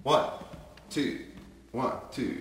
One, two, one, two.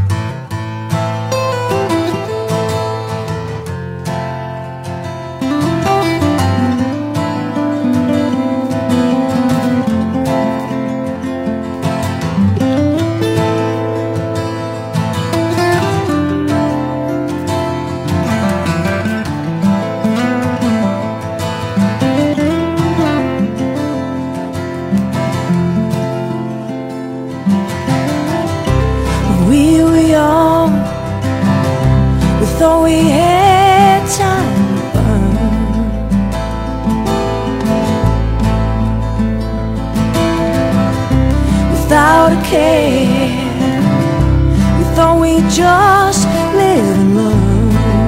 Thought we had time to burn. Without a care, we thought we'd just live and learn.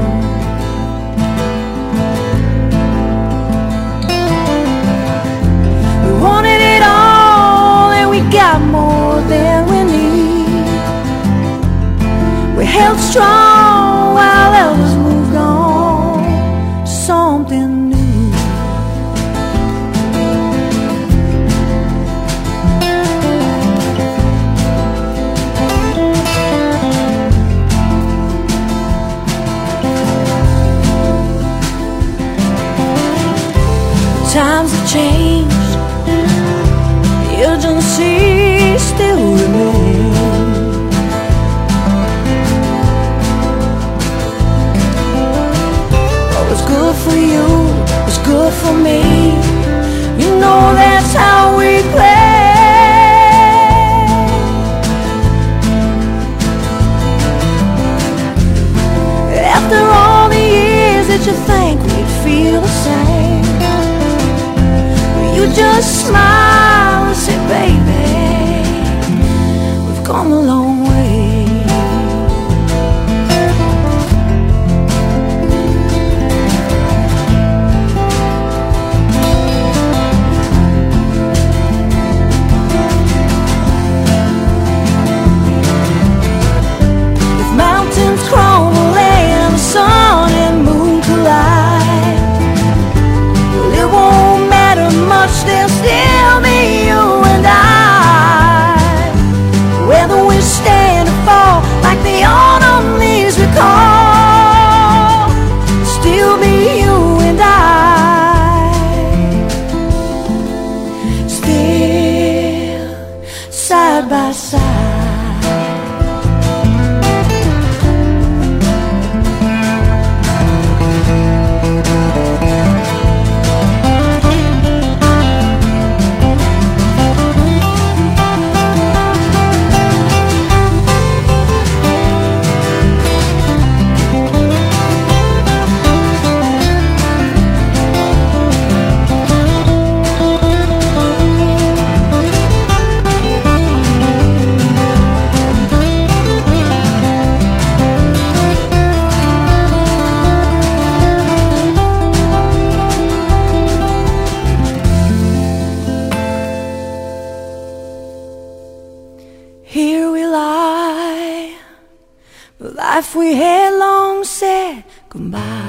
We wanted it all and we got more than we need. We held strong while others moved on to something new. Times have changed, the urgency still remains. Good for you, it's good for me. You know that's how we play. After all the years, did you think we'd feel the same? You just smile and say, baby, we've come a long way. There'll still be you and I. Whether we stand or fall, like the autumn leaves recall, still be you and I. Still side by side. Here we lie, the life we had long said goodbye.